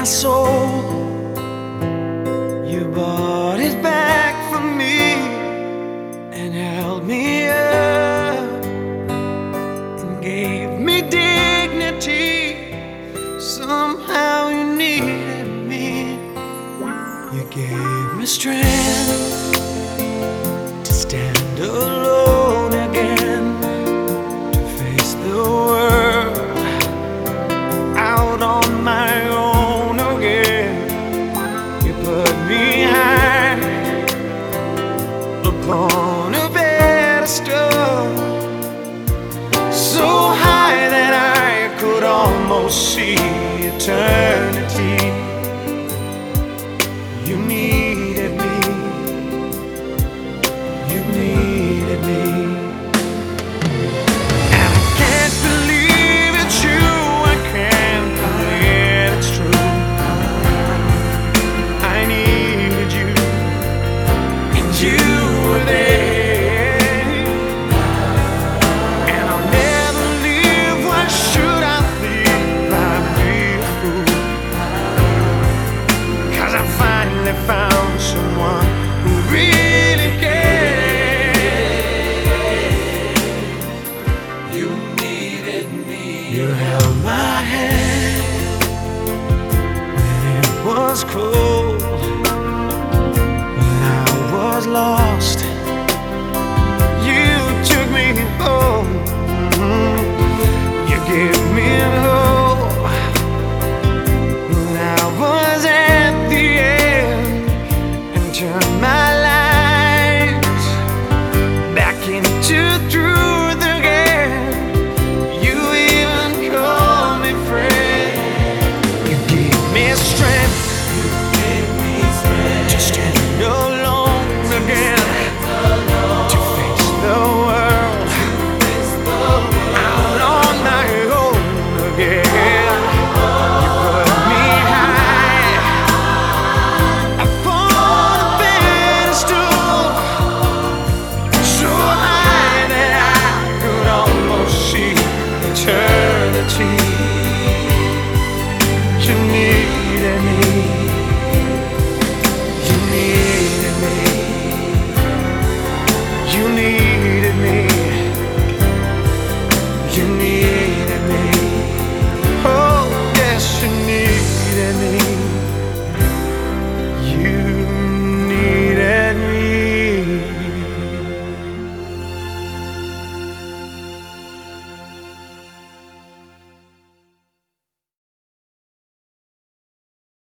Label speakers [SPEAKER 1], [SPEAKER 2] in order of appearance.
[SPEAKER 1] soul. You bought it back for me and held me up and gave me dignity. Somehow you needed me. You gave me strength to stand alone again, to face the world out on my own again. You put me high upon a pedestal, so high that I could almost see eternity. You needed me. You needed me. And I can't believe it's you. I can't believe it's true. I needed you, and you were there. And I'll never leave. Why should I leave? I'd be a fool. 'Cause I finally found someone who really cared. You needed me. You held my hand when it was cold.